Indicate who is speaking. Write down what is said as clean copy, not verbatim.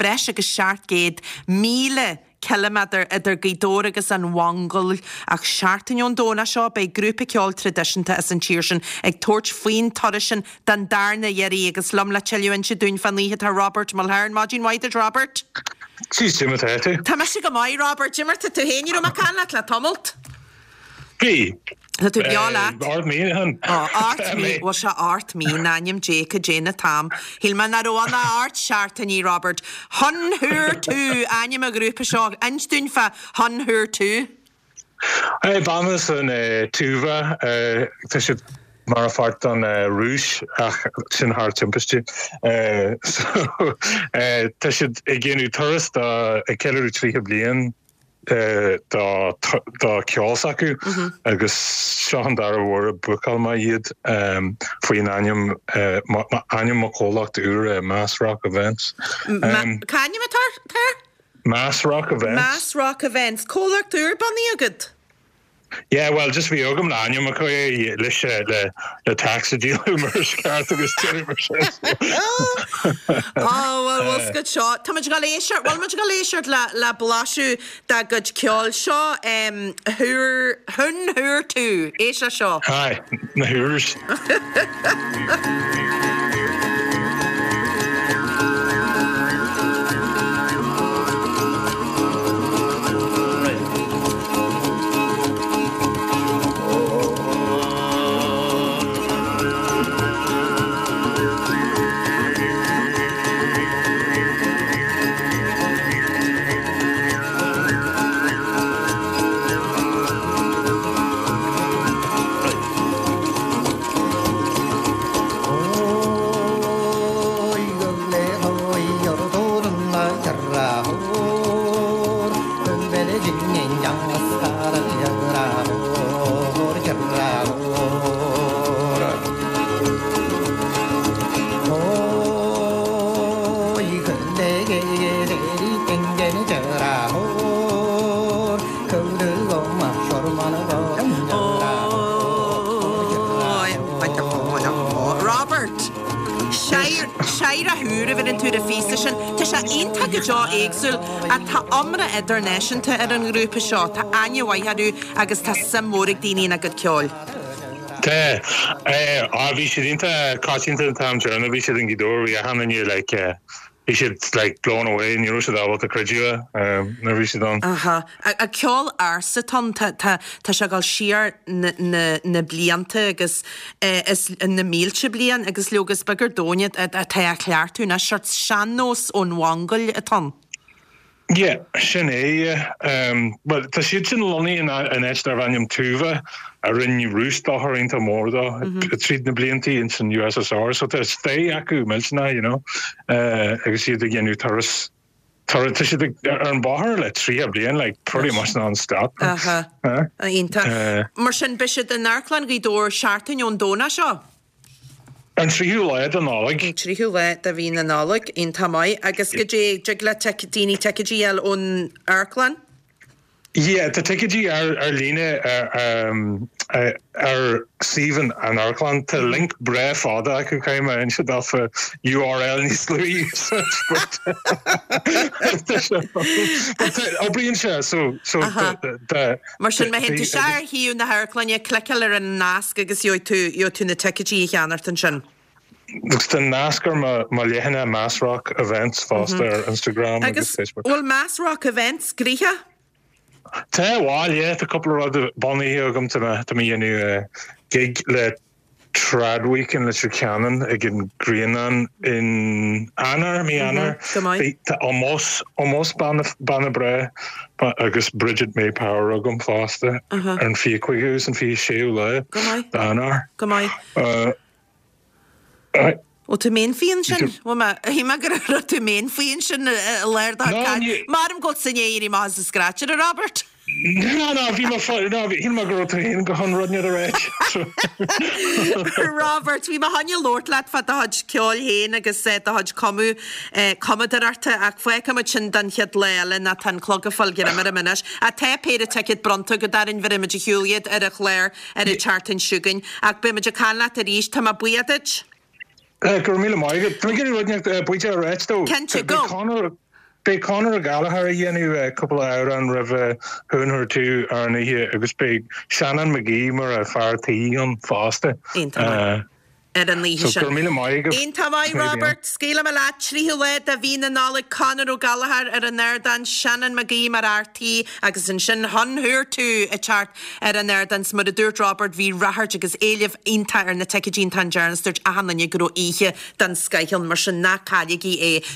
Speaker 1: breis agus 700,000 kilometer idir Gaidor agus an Wangel ach 7 dóna seo bei grúpa ceol tradiisianta as an tíirsin ag tuairt faoin tarisin den darna dhéirí agus lomla teilúin si dún fan líhe tar Robert Mulhern Mágin White Robert.
Speaker 2: Sí, Jimmer tú.
Speaker 1: Tá me si go mai Robert Jimmer tú héinú a canla le tomult.
Speaker 2: Bí.
Speaker 1: Tá tú beala.
Speaker 2: Art me han.
Speaker 1: Art me was se art me naim Jake Jane Tam. Hilman na roana art shartani Robert. Hun hur tú anim a grúpa seo einstún fa hun hur tú.
Speaker 2: Hey Bamas an Tuva tá si mar fart an Rúis ach sin haar timpiste. So tá si génú tourist a kellerú trí blian da ceolsacu agus sean dar war bucal ma iad faoin anium macólacht úr Mass Rock events.
Speaker 1: Cainim a tar?
Speaker 2: Mass Rock events.
Speaker 1: Mass Rock events. Cólacht úr banní agad?
Speaker 2: Yeah, well, just we ogam lanium McCoy the taxi deal agus
Speaker 1: Oh, well, was good shot. Tá muid go léisiart, well, muid go léisiart le blasú da good ceol seo hun hur tú éise seo.
Speaker 2: Hi, na húrs. A tá amra idirnáisiúnta ar an grúpa seo tá aine agus tá samórig daoine na gad ceol. Tá bhí sé dínta cáitinta tam journal bhí sé an Gaidor bhí a hananiu bhí sé blown away ní rúsa dábhal a creidiúa na bhí sé don.
Speaker 1: Aha. A ceol arsa tá se gáil siar na blianta agus na mílte blian agus leogus bagur dóinead a tá cleartú na seart seanós ón Wangel a tan.
Speaker 2: Yeah, sin but tá siad sin loní in eistar bhainnim Tuva a rinne Rús dáthirínta mórda tríd na bliantí in san USSR, so tá stay acu millna, agus siad a ghéanú taras tá siad ar an báthir le trí a blian, pretty much non-stop.
Speaker 1: Aha. Ínta. Mar sin bisiad an Airclan Gaidor 7 dóna seo?
Speaker 2: An tríú leid an nálag.
Speaker 1: An tríú leid a bhín an nálag in tamai agus go dé le daoine teicigéal ón Airclan?
Speaker 2: Yeah, the teicigí ar líne ar Stephen an Airclan to link bre fáda acu caiime an siad af URL ní slúí. Ó bríonn se, so
Speaker 1: mar sin me hen tú sear hiú na Airclanne clicil ar an nasc agus tú na teicigí cheannart an sin.
Speaker 2: Looks the NASCAR ma lehanna Mass Rock events foster Instagram agus Facebook.
Speaker 1: Well, Mass Rock events grícha?
Speaker 2: Tá bháil, yeah, a couple of other bonny agam to me new gig le trad week in Lichfield again Greenan in Anna almost banna bre agus Bridget May Power agam foster and fi quigus and fi sheula Anna.
Speaker 1: O tú mén fion sin? Hí me gur tú mén fion sin leir Madam got san éirí más a scratcher a Robert?
Speaker 2: No, hí me gur hí go hon rudne a réit.
Speaker 1: Robert, hí me hanne Lord leat fa a had ceol héin agus a had comadararta ach foioi cumid sin dan chiad leile na tan clogafol gina mar a minis a te péide teiciid bronta go darin bhiriimiid a hiúliad ar a chléir ar a chartan siúgain ach bimiid a canlaat a ríis tam a buiadid?
Speaker 2: Gur míle maigad. Tá gin rudne buide a réit tó.
Speaker 1: Kent you go?
Speaker 2: Be Conor Gallagher a couple of hour on river hunner to Arnie here. It was big Shannon McGee mar a farty on faster.
Speaker 1: An lí Ein tamai Robert scéile a látrí le a bhína nála Conor O'Gallagher an nerdan Shannon McGee mar RT agus an sin honhuir tú a chart an nerdan smud a dúirt Robert hí rahart agus éileh inta na teicigín tan Jarnsturt a hanna gro ihe dan scaithil mar sin na cailigi